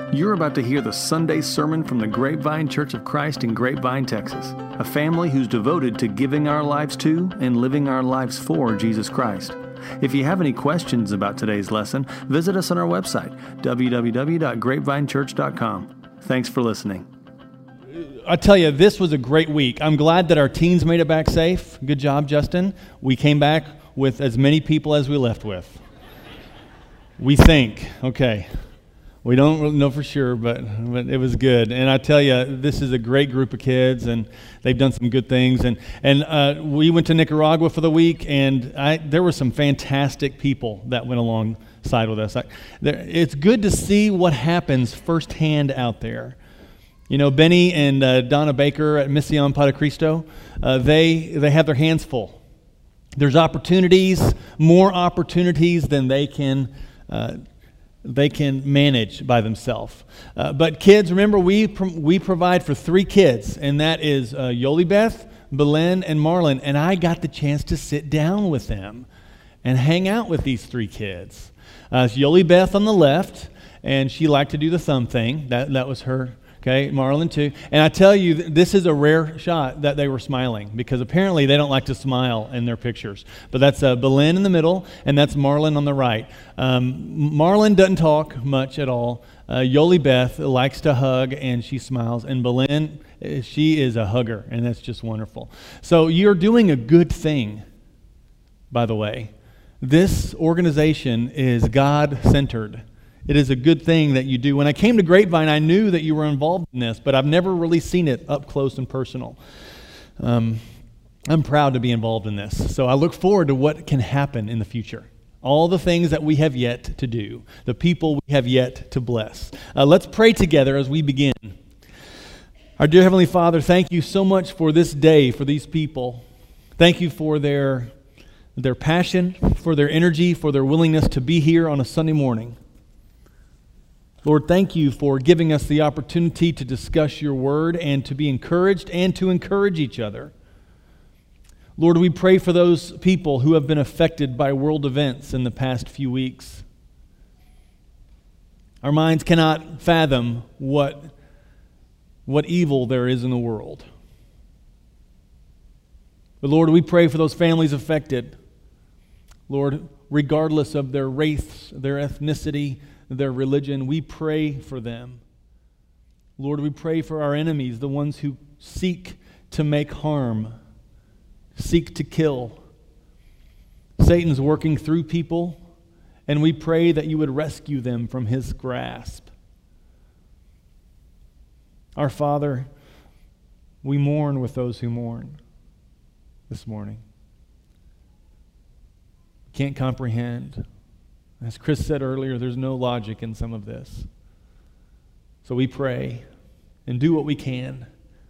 You're about to hear the Sunday sermon from the Grapevine Church of Christ in Grapevine, Texas, a family who's devoted to giving our lives to and living our lives for Jesus Christ. If you have any questions about today's lesson, visit us on our website, www.grapevinechurch.com. Thanks for listening. I tell you, this was a great week. I'm glad that our teens made it back safe. Good job, Justin. We came back with as many people as we left with. We think, okay. We don't really know for sure, but it was good. And I tell you, this is a great group of kids, and they've done some good things. And we went to Nicaragua for the week, and there were some fantastic people that went alongside with us. It's good to see what happens firsthand out there. You know, Benny and Donna Baker at Mission Para Cristo, they have their hands full. There's opportunities, more opportunities than they can manage by themselves. But kids, remember, we provide for 3 kids, and that is Yoli Beth, Belen, and Marlon. And I got the chance to sit down with them and hang out with these 3 kids. It's Yoli Beth on the left, and she liked to do the thumb thing. That was her. Okay, Marlon too. And I tell you, this is a rare shot that they were smiling, because apparently they don't like to smile in their pictures. But that's Belen in the middle, and that's Marlon on the right. Marlon doesn't talk much at all. Yoli Beth likes to hug, and she smiles. And Belen, she is a hugger, and that's just wonderful. So you're doing a good thing, by the way. This organization is God-centered. It is a good thing that you do. When I came to Grapevine, I knew that you were involved in this, but I've never really seen it up close and personal. I'm proud to be involved in this. So I look forward to what can happen in the future. All the things that we have yet to do, the people we have yet to bless. Let's pray together as we begin. Our dear Heavenly Father, thank you so much for this day, for these people. Thank you for their passion, for their energy, for their willingness to be here on a Sunday morning. Lord, thank you for giving us the opportunity to discuss your word and to be encouraged and to encourage each other. Lord, we pray for those people who have been affected by world events in the past few weeks. Our minds cannot fathom what evil there is in the world. But Lord, we pray for those families affected. Lord, regardless of their race, their ethnicity, their religion, we pray for them. Lord, we pray for our enemies, the ones who seek to make harm, seek to kill. Satan's working through people, and we pray that you would rescue them from his grasp. Our Father, we mourn with those who mourn this morning. Can't comprehend. As Chris said earlier, there's no logic in some of this. So we pray and do what we can.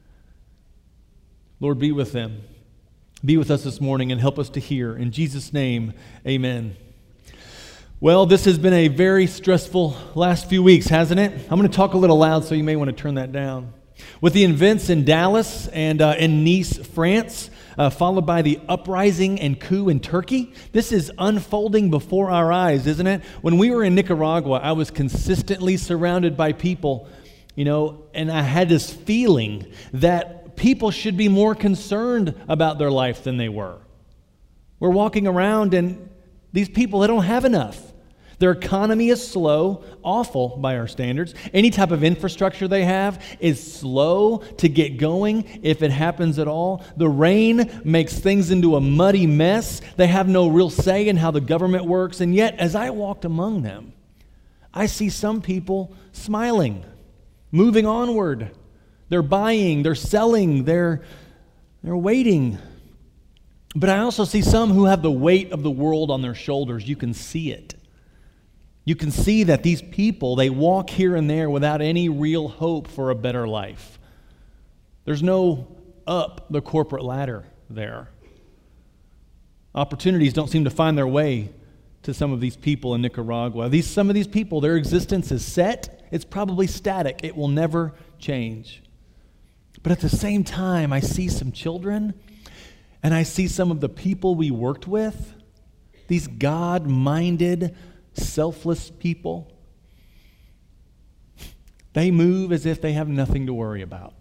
Lord, be with them. Be with us this morning and help us to hear. In Jesus' name, amen. Well, this has been a very stressful last few weeks, hasn't it? I'm going to talk a little loud, so you may want to turn that down. With the events in Dallas and in Nice, France, followed by the uprising and coup in Turkey. This is unfolding before our eyes, isn't it? When we were in Nicaragua, I was consistently surrounded by people, and I had this feeling that people should be more concerned about their life than they were. We're walking around, and these people, they don't have enough. Their economy is slow, awful by our standards. Any type of infrastructure they have is slow to get going, if it happens at all. The rain makes things into a muddy mess. They have no real say in how the government works. And yet, as I walked among them, I see some people smiling, moving onward. They're buying, they're selling, they're waiting. But I also see some who have the weight of the world on their shoulders. You can see it. You can see that these people, they walk here and there without any real hope for a better life. There's no up the corporate ladder there. Opportunities don't seem to find their way to some of these people in Nicaragua. Some of these people, their existence is set. It's probably static. It will never change. But at the same time, I see some children, and I see some of the people we worked with, these God-minded, selfless people. They move as if they have nothing to worry about.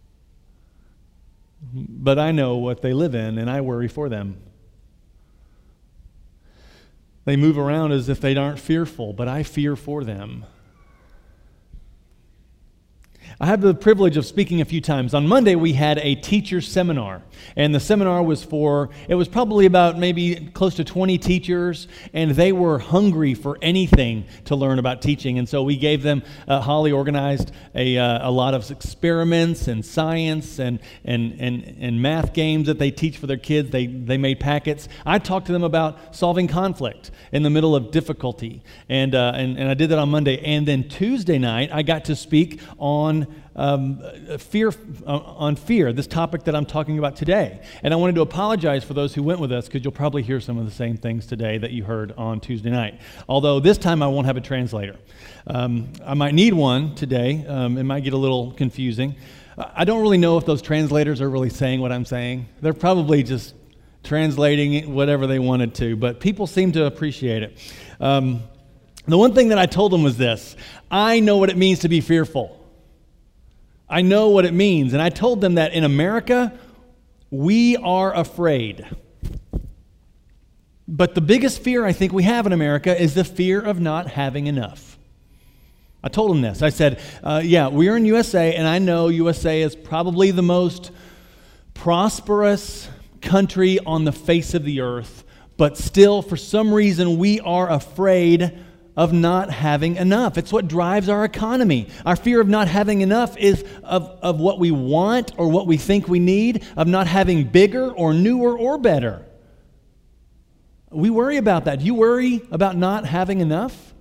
But I know what they live in, and I worry for them. They move around as if they aren't fearful, but I fear for them. I have the privilege of speaking a few times. On Monday, we had a teacher seminar, and the seminar was probably about maybe close to 20 teachers, and they were hungry for anything to learn about teaching. And so we gave them, Holly organized a lot of experiments and science and math games that they teach for their kids. They made packets. I talked to them about solving conflict in the middle of difficulty, and I did that on Monday. And then Tuesday night, I got to speak on fear, this topic that I'm talking about today. And I wanted to apologize for those who went with us, because you'll probably hear some of the same things today that you heard on Tuesday night. Although this time I won't have a translator. I might need one today. It might get a little confusing. I don't really know if those translators are really saying what I'm saying. They're probably just translating it whatever they wanted to, but people seem to appreciate it. The one thing that I told them was this: I know what it means to be fearful. I know what it means. And I told them that in America, we are afraid. But the biggest fear I think we have in America is the fear of not having enough. I told them this. I said, we're in USA, and I know USA is probably the most prosperous country on the face of the earth, but still, for some reason, we are afraid of not having enough. It's what drives our economy. Our fear of not having enough is of what we want or what we think we need, of not having bigger or newer or better. We worry about that. Do you worry about not having enough?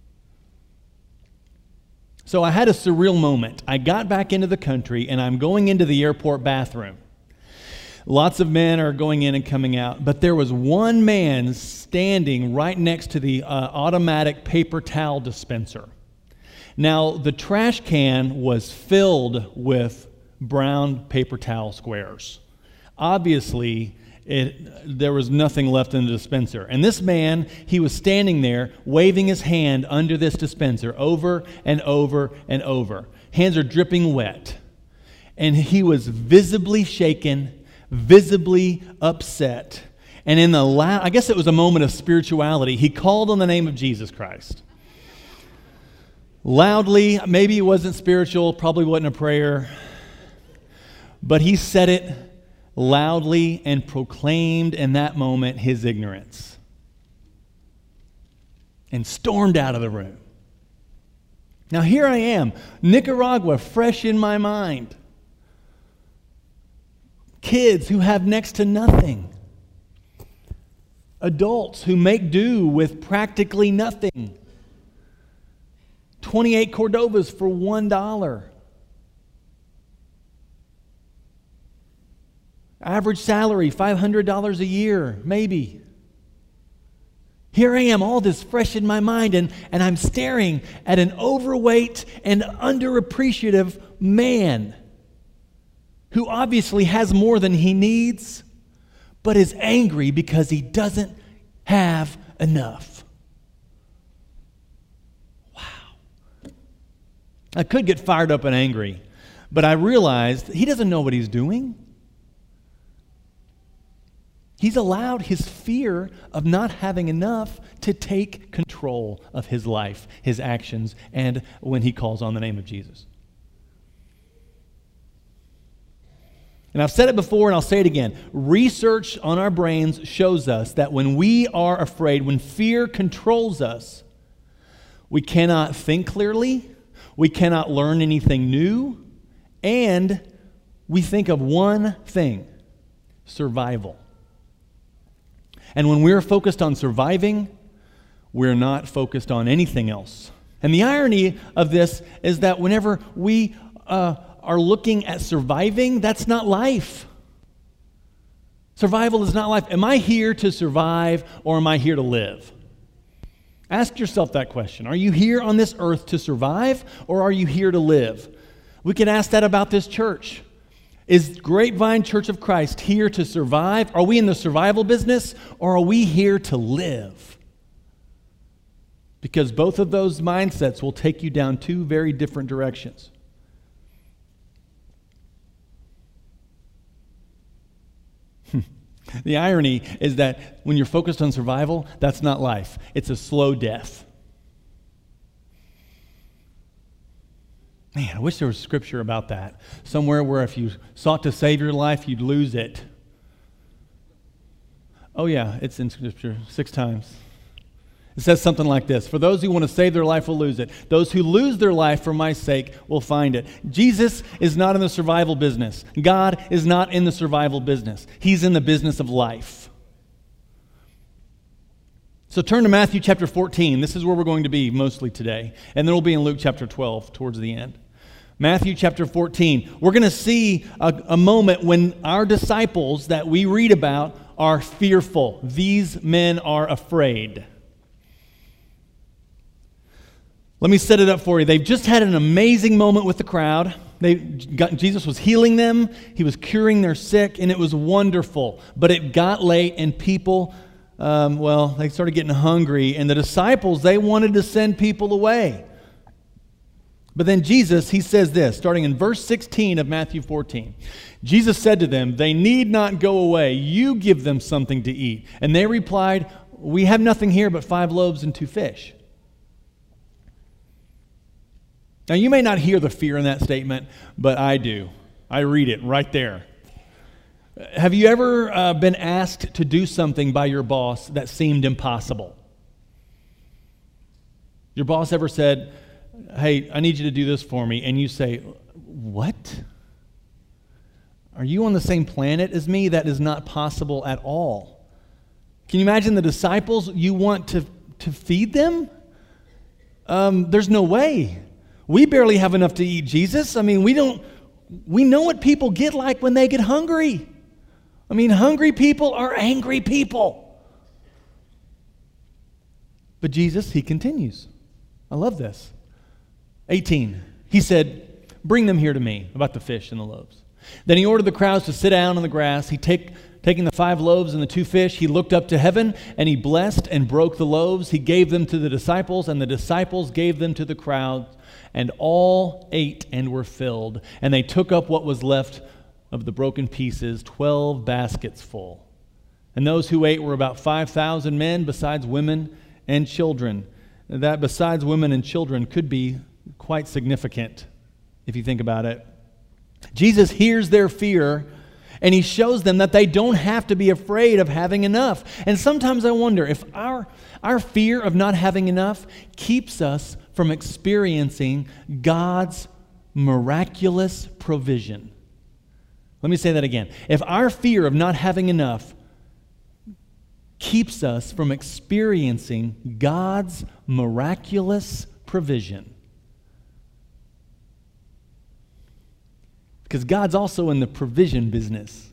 So I had a surreal moment. I got back into the country, and I'm going into the airport bathroom. Lots of men are going in and coming out, but there was one man standing right next to the automatic paper towel dispenser. Now, the trash can was filled with brown paper towel squares. Obviously, there was nothing left in the dispenser. And this man, he was standing there waving his hand under this dispenser over and over and over. Hands are dripping wet. And he was visibly shaken, visibly upset. And in I guess it was a moment of spirituality, he called on the name of Jesus Christ. Loudly, maybe it wasn't spiritual, probably wasn't a prayer, but he said it loudly and proclaimed in that moment his ignorance and stormed out of the room. Now here I am, Nicaragua fresh in my mind. Kids who have next to nothing. Adults who make do with practically nothing. 28 Cordovas for $1. Average salary, $500 a year, maybe. Here I am, all this fresh in my mind, and I'm staring at an overweight and underappreciative man who obviously has more than he needs, but is angry because he doesn't have enough. Wow. I could get fired up and angry, but I realized he doesn't know what he's doing. He's allowed his fear of not having enough to take control of his life, his actions, and when he calls on the name of Jesus. And I've said it before and I'll say it again. Research on our brains shows us that when we are afraid, when fear controls us, we cannot think clearly, we cannot learn anything new, and we think of one thing: survival. And when we're focused on surviving, we're not focused on anything else. And the irony of this is that whenever we are looking at surviving, that's not life. Survival is not life. Am I here to survive, or am I here to live? Ask yourself that question. Are you here on this earth to survive, or are you here to live? We can ask that about this church. Is Grapevine Church of Christ here to survive? Are we in the survival business, or are we here to live? Because both of those mindsets will take you down two very different directions. The irony is that when you're focused on survival, that's not life. It's a slow death. Man, I wish there was scripture about that. Somewhere where if you sought to save your life, you'd lose it. Oh yeah, it's in scripture 6 times. It says something like this: for those who want to save their life will lose it. Those who lose their life for my sake will find it. Jesus is not in the survival business. God is not in the survival business. He's in the business of life. So turn to Matthew chapter 14. This is where we're going to be mostly today. And then we'll be in Luke chapter 12 towards the end. Matthew chapter 14. We're going to see a moment when our disciples that we read about are fearful. These men are afraid. Let me set it up for you. They've just had an amazing moment with the crowd. Jesus was healing them. He was curing their sick, and it was wonderful. But it got late, and people, they started getting hungry. And the disciples, they wanted to send people away. But then Jesus, he says this, starting in verse 16 of Matthew 14. Jesus said to them, "They need not go away. You give them something to eat." And they replied, "We have nothing here but 5 loaves and 2 fish." Now, you may not hear the fear in that statement, but I do. I read it right there. Have you ever been asked to do something by your boss that seemed impossible? Your boss ever said, "Hey, I need you to do this for me," and you say, "What? Are you on the same planet as me? That is not possible at all." Can you imagine the disciples? You want to feed them? There's no way. We barely have enough to eat, Jesus. I mean, we know what people get like when they get hungry. I mean, hungry people are angry people. But Jesus, he continues. I love this. 18. He said, "Bring them here to me," about the fish and the loaves. Then he ordered the crowds to sit down on the grass. Taking the 5 loaves and the 2 fish, he looked up to heaven, and he blessed and broke the loaves. He gave them to the disciples, and the disciples gave them to the crowd. And all ate and were filled. And they took up what was left of the broken pieces, 12 baskets full. And those who ate were about 5,000 men, besides women and children. That besides women and children could be quite significant if you think about it. Jesus hears their fear, and he shows them that they don't have to be afraid of having enough. And sometimes I wonder if our fear of not having enough keeps us from experiencing God's miraculous provision. Let me say that again. If our fear of not having enough keeps us from experiencing God's miraculous provision, because God's also in the provision business.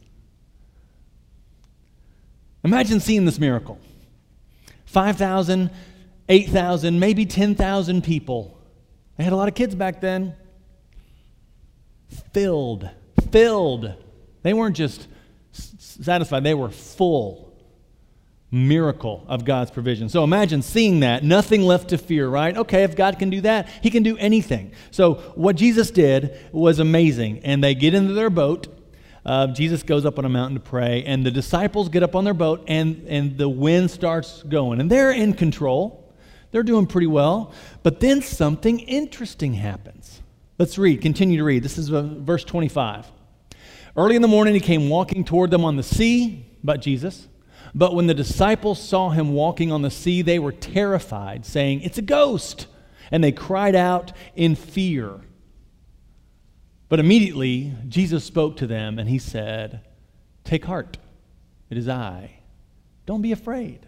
Imagine seeing this miracle. 5,000, 8,000, maybe 10,000 people. They had a lot of kids back then. Filled. They weren't just satisfied, they were full. Miracle of God's provision. So imagine seeing that, nothing left to fear, right? Okay, if God can do that, he can do anything. So what Jesus did was amazing. And they get into their boat. Jesus goes up on a mountain to pray, and the disciples get up on their boat, and the wind starts going. And they're in control. They're doing pretty well. But then something interesting happens. Let's read, continue to read. This is verse 25. Early in the morning, he came walking toward them on the sea, but Jesus. But when the disciples saw him walking on the sea, they were terrified, saying, "It's a ghost!" And they cried out in fear. But immediately, Jesus spoke to them, and he said, "Take heart, it is I. Don't be afraid."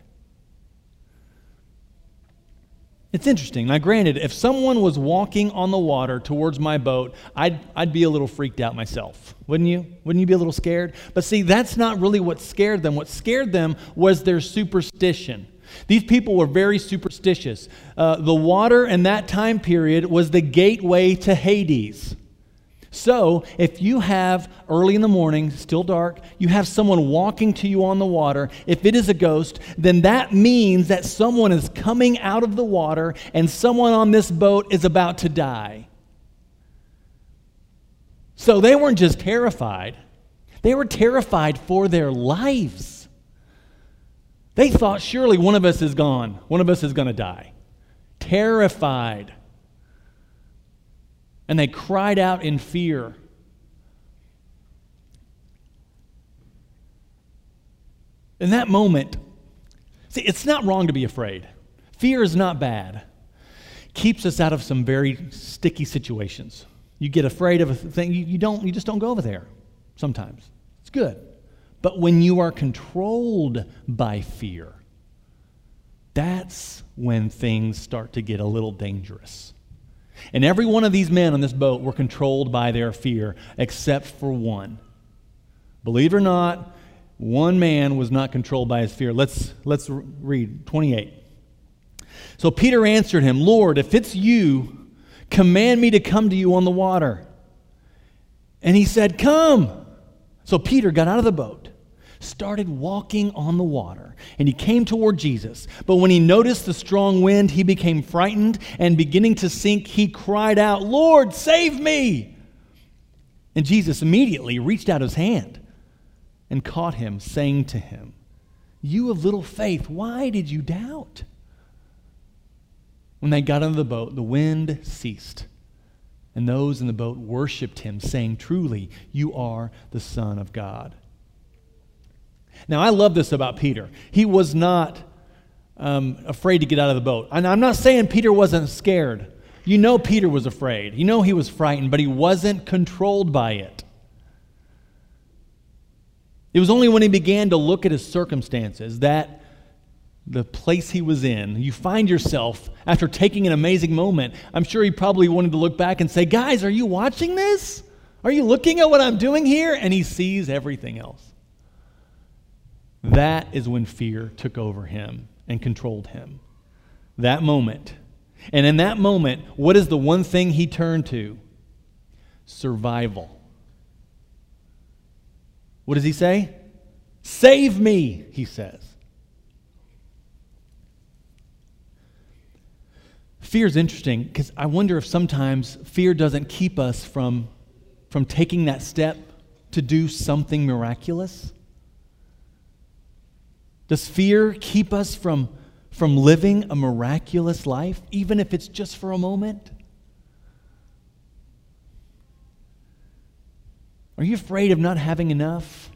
It's interesting. Now, granted, if someone was walking on the water towards my boat, I'd be a little freaked out myself, wouldn't you? Wouldn't you be a little scared? But see, that's not really what scared them. What scared them was their superstition. These people were very superstitious. The water in that time period was the gateway to Hades. So, if you have, early in the morning, still dark, you have someone walking to you on the water, if it is a ghost, then that means that someone is coming out of the water and someone on this boat is about to die. So they weren't just terrified. They were terrified for their lives. They thought, surely one of us is gone. One of us is going to die. Terrified. And they cried out in fear. In that moment, see, it's not wrong to be afraid. Fear is not bad. Keeps us out of some very sticky situations. You get afraid of a thing, you just don't go over there sometimes. It's good. But when you are controlled by fear, that's when things start to get a little dangerous. And every one of these men on this boat were controlled by their fear, except for one. Believe it or not, one man was not controlled by his fear. Let's read 28. So Peter answered him, Lord, if it's you, command me to come to you on the water. And he said, come. So Peter got out of the boat, started walking on the water, and he came toward Jesus. But when he noticed the strong wind, he became frightened, and beginning to sink, he cried out, Lord, save me! And Jesus immediately reached out his hand and caught him, saying to him, you of little faith, why did you doubt? When they got into the boat, the wind ceased, and those in the boat worshiped him, saying, truly, you are the Son of God. Now, I love this about Peter. He was not afraid to get out of the boat. And I'm not saying Peter wasn't scared. You know Peter was afraid. You know he was frightened, but he wasn't controlled by it. It was only when he began to look at his circumstances, that the place he was in, you find yourself, after taking an amazing moment, I'm sure he probably wanted to look back and say, guys, are you watching this? Are you looking at what I'm doing here? And he sees everything else. That is when fear took over him and controlled him. That moment. And in that moment, what is the one thing he turned to? Survival. What does he say? Save me, he says. Fear is interesting because I wonder if sometimes fear doesn't keep us from taking that step to do something miraculous. Does fear keep us from living a miraculous life, even if it's just for a moment? Are you afraid of not having enough?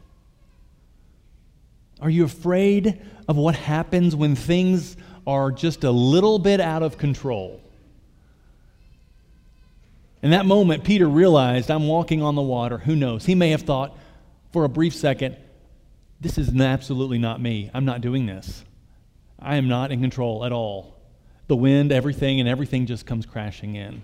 Are you afraid of what happens when things are just a little bit out of control? In that moment, Peter realized, I'm walking on the water. Who knows? He may have thought for a brief second, this is absolutely not me. I'm not doing this. I am not in control at all. The wind, everything just comes crashing in.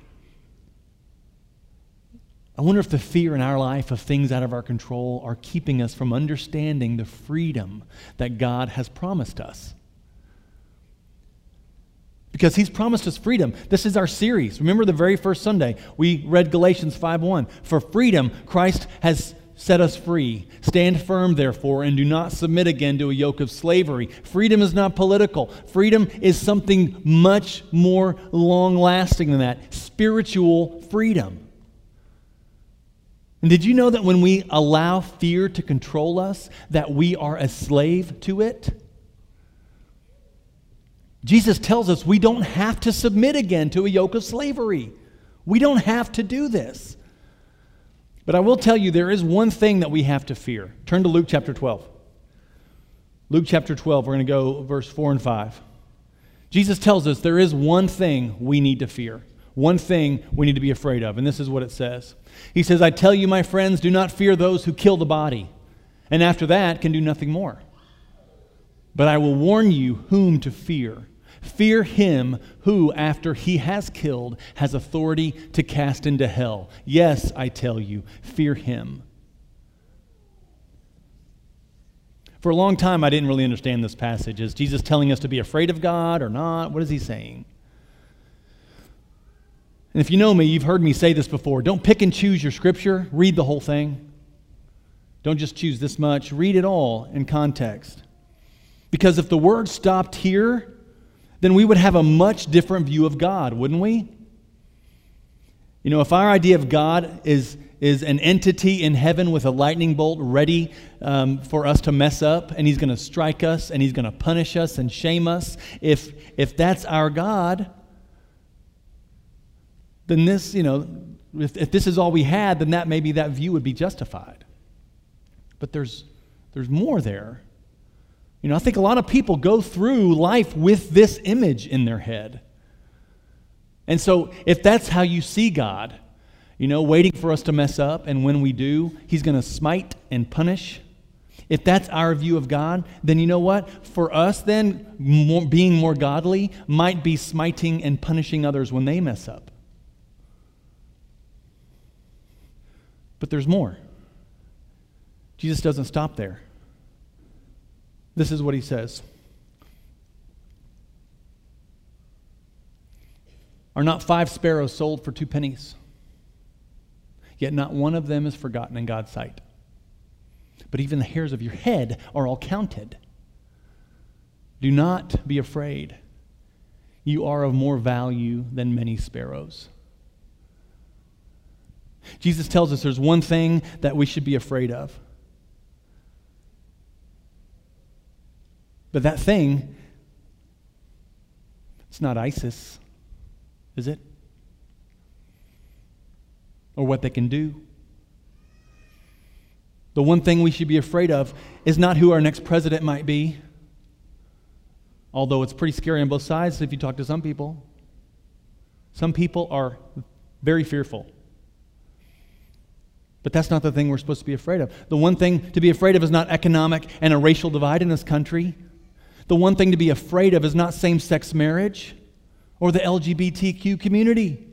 I wonder if the fear in our life of things out of our control are keeping us from understanding the freedom that God has promised us. Because he's promised us freedom. This is our series. Remember the very first Sunday, we read Galatians 5:1. For freedom, Christ has set us free. Stand firm, therefore, and do not submit again to a yoke of slavery. Freedom is not political. Freedom is something much more long-lasting than that. Spiritual freedom. And did you know that when we allow fear to control us, that we are a slave to it? Jesus tells us we don't have to submit again to a yoke of slavery. We don't have to do this. But I will tell you, there is one thing that we have to fear. Turn to Luke chapter 12. Luke chapter 12, we're going to go verse 4 and 5. Jesus tells us there is one thing we need to fear. One thing we need to be afraid of. And this is what it says. He says, I tell you, my friends, do not fear those who kill the body, and after that can do nothing more. But I will warn you whom to fear. Fear him who, after he has killed, has authority to cast into hell. Yes, I tell you, fear him. For a long time, I didn't really understand this passage. Is Jesus telling us to be afraid of God or not? What is he saying? And if you know me, you've heard me say this before. Don't pick and choose your scripture. Read the whole thing. Don't just choose this much. Read it all in context. Because if the word stopped here, then we would have a much different view of God, wouldn't we? You know, if our idea of God is an entity in heaven with a lightning bolt ready for us to mess up, and he's going to strike us, and he's going to punish us and shame us, if that's our God, then this, if this is all we had, then that view would be justified. But there's more there. I think a lot of people go through life with this image in their head. And so if that's how you see God, waiting for us to mess up, and when we do, he's going to smite and punish. If that's our view of God, then you know what? For us then, being more godly might be smiting and punishing others when they mess up. But there's more. Jesus doesn't stop there. This is what he says. Are not 5 sparrows sold for 2 pennies? Yet not one of them is forgotten in God's sight. But even the hairs of your head are all counted. Do not be afraid. You are of more value than many sparrows. Jesus tells us there's one thing that we should be afraid of. But that thing, it's not ISIS, is it? Or what they can do. The one thing we should be afraid of is not who our next president might be, although it's pretty scary on both sides if you talk to some people. Some people are very fearful. But that's not the thing we're supposed to be afraid of. The one thing to be afraid of is not economic and a racial divide in this country. The one thing to be afraid of is not same-sex marriage or the LGBTQ community.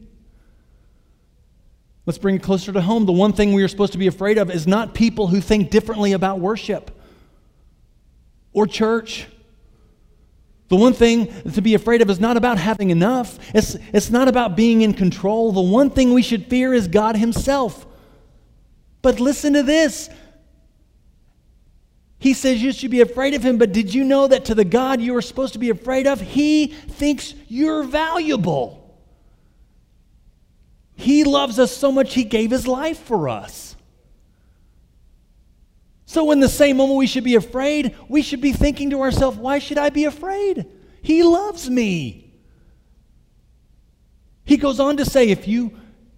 Let's bring it closer to home. The one thing we are supposed to be afraid of is not people who think differently about worship or church. The one thing to be afraid of is not about having enough. It's not about being in control. The one thing we should fear is God himself. But listen to this. He says you should be afraid of him, but did you know that to the God you are supposed to be afraid of, he thinks you're valuable. He loves us so much he gave his life for us. So in the same moment we should be afraid, we should be thinking to ourselves, why should I be afraid? He loves me. He goes on to say, if you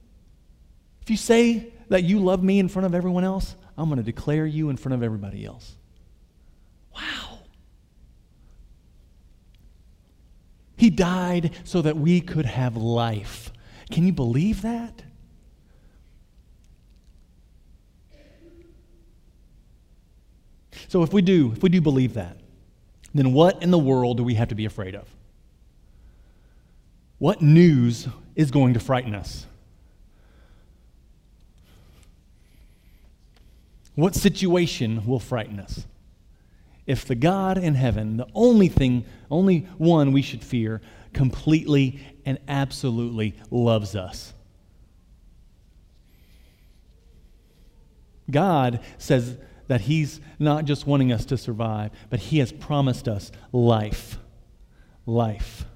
say that you love me in front of everyone else, I'm going to declare you in front of everybody else. Wow. He died so that we could have life. Can you believe that? So if we do believe that, then what in the world do we have to be afraid of? What news is going to frighten us? What situation will frighten us? If the God in heaven, the only one we should fear, completely and absolutely loves us. God says that he's not just wanting us to survive, but he has promised us life. Life.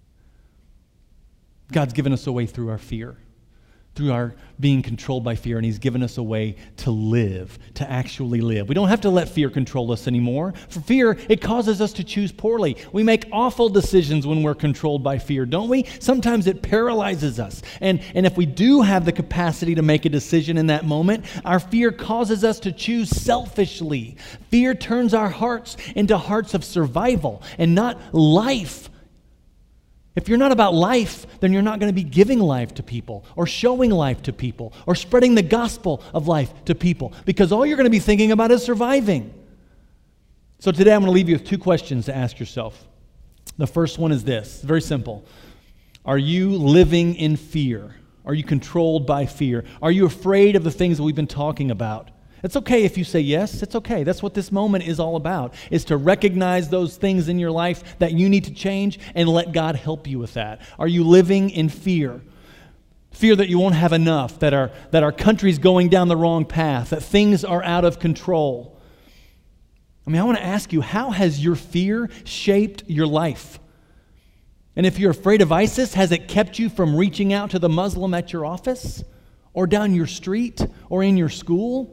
God's given us a way through our fear, through our being controlled by fear, and he's given us a way to live, to actually live. We don't have to let fear control us anymore. For fear, it causes us to choose poorly. We make awful decisions when we're controlled by fear, don't we? Sometimes it paralyzes us. And if we do have the capacity to make a decision in that moment, our fear causes us to choose selfishly. Fear turns our hearts into hearts of survival and not life. If you're not about life, then you're not going to be giving life to people or showing life to people or spreading the gospel of life to people, because all you're going to be thinking about is surviving. So today I'm going to leave you with 2 questions to ask yourself. The first one is this, very simple. Are you living in fear? Are you controlled by fear? Are you afraid of the things that we've been talking about? It's okay if you say yes. It's okay. That's what this moment is all about, is to recognize those things in your life that you need to change and let God help you with that. Are you living in fear? Fear that you won't have enough, that our country's going down the wrong path, that things are out of control. I want to ask you, how has your fear shaped your life? And if you're afraid of ISIS, has it kept you from reaching out to the Muslim at your office or down your street or in your school?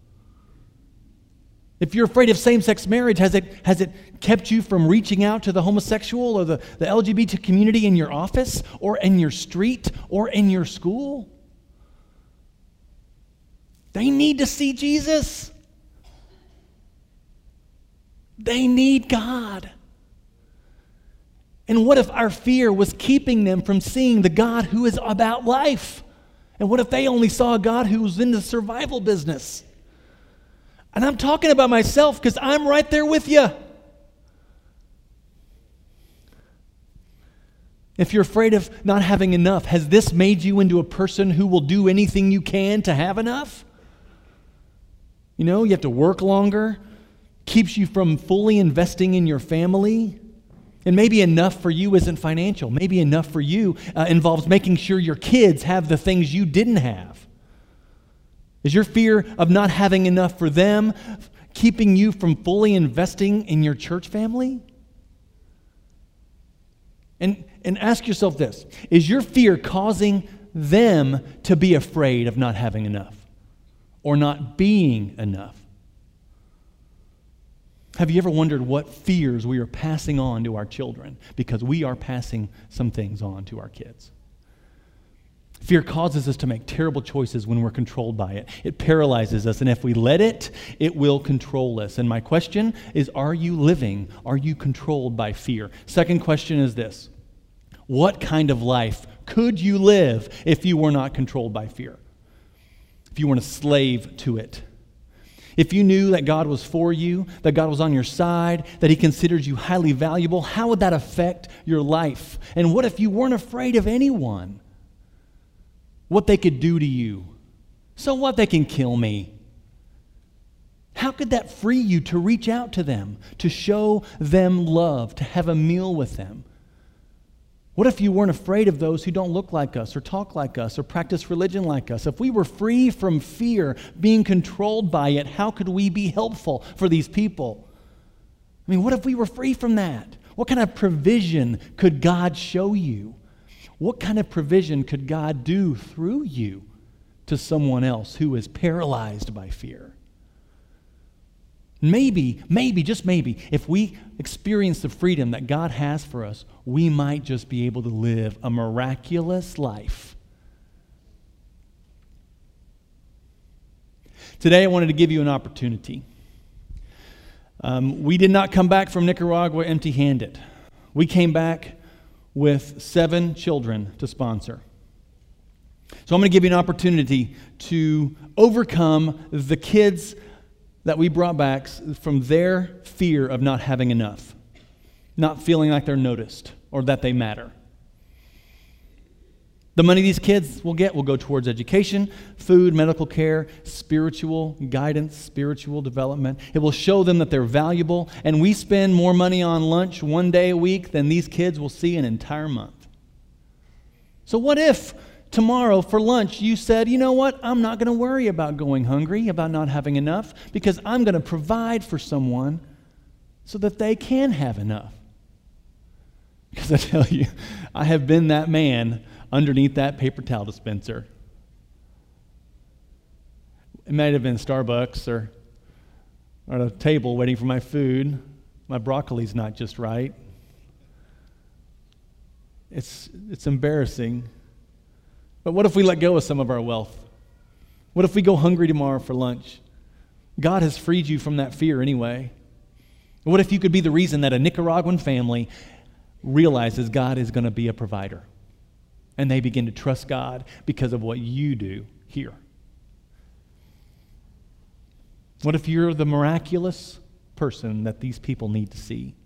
If you're afraid of same-sex marriage, has it kept you from reaching out to the homosexual or the LGBT community in your office or in your street or in your school? They need to see Jesus. They need God. And what if our fear was keeping them from seeing the God who is about life? And what if they only saw a God who was in the survival business? And I'm talking about myself because I'm right there with you. If you're afraid of not having enough, has this made you into a person who will do anything you can to have enough? You have to work longer, keeps you from fully investing in your family. And maybe enough for you isn't financial. Maybe enough for you involves making sure your kids have the things you didn't have. Is your fear of not having enough for them keeping you from fully investing in your church family? And ask yourself this. Is your fear causing them to be afraid of not having enough or not being enough? Have you ever wondered what fears we are passing on to our children? Because we are passing some things on to our kids. Fear causes us to make terrible choices when we're controlled by it. It paralyzes us, and if we let it, it will control us. And my question is, are you controlled by fear? Second question is this: what kind of life could you live if you were not controlled by fear? If you weren't a slave to it? If you knew that God was for you, that God was on your side, that He considers you highly valuable, how would that affect your life? And what if you weren't afraid of anyone? What they could do to you? So what, they can kill me? How could that free you to reach out to them, to show them love, to have a meal with them? What if you weren't afraid of those who don't look like us or talk like us or practice religion like us? If we were free from fear, being controlled by it, how could we be helpful for these people? What if we were free from that? What kind of provision could God show you? What kind of provision could God do through you to someone else who is paralyzed by fear? Maybe, just maybe, if we experience the freedom that God has for us, we might just be able to live a miraculous life. Today, I wanted to give you an opportunity. We did not come back from Nicaragua empty-handed. We came back with 7 children to sponsor. So I'm going to give you an opportunity to overcome the kids that we brought back from their fear of not having enough, not feeling like they're noticed or that they matter. The money these kids will get will go towards education, food, medical care, spiritual guidance, spiritual development. It will show them that they're valuable, and we spend more money on lunch one day a week than these kids will see an entire month. So what if tomorrow for lunch you said, you know what, I'm not going to worry about going hungry, about not having enough, because I'm going to provide for someone so that they can have enough. Because I tell you, I have been that man underneath that paper towel dispenser. It might have been Starbucks or at a table waiting for my food. My broccoli's not just right. It's embarrassing. But what if we let go of some of our wealth? What if we go hungry tomorrow for lunch? God has freed you from that fear anyway. What if you could be the reason that a Nicaraguan family realizes God is going to be a provider? And they begin to trust God because of what you do here. What if you're the miraculous person that these people need to see?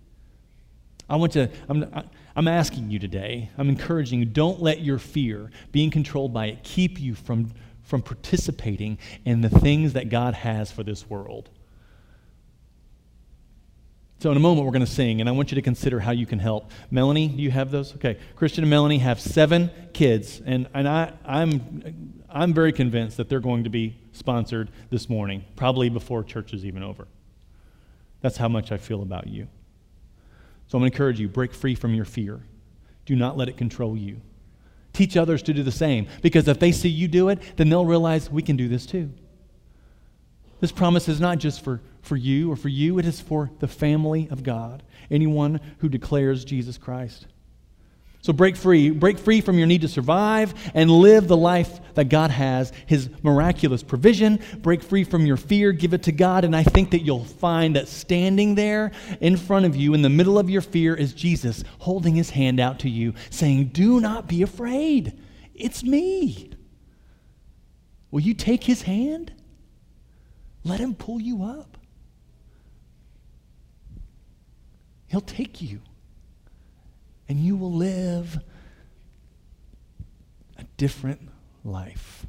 I'm asking you today, I'm encouraging you, don't let your fear, being controlled by it, keep you from participating in the things that God has for this world. So in a moment, we're going to sing, and I want you to consider how you can help. Melanie, do you have those? Okay. Christian and Melanie have 7 kids, and I'm very convinced that they're going to be sponsored this morning, probably before church is even over. That's how much I feel about you. So I'm going to encourage you, break free from your fear. Do not let it control you. Teach others to do the same, because if they see you do it, then they'll realize we can do this too. This promise is not just for you or for you, it is for the family of God, anyone who declares Jesus Christ. So break free from your need to survive and live the life that God has, His miraculous provision. Break free from your fear, give it to God, and I think that you'll find that standing there in front of you in the middle of your fear is Jesus holding His hand out to you, saying, do not be afraid. It's me. Will you take His hand? Let Him pull you up. He'll take you, and you will live a different life.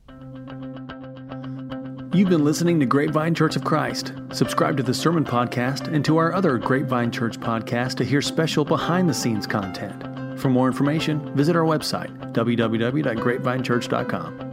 You've been listening to Grapevine Church of Christ. Subscribe to the Sermon Podcast and to our other Grapevine Church podcasts to hear special behind-the-scenes content. For more information, visit our website, www.grapevinechurch.com.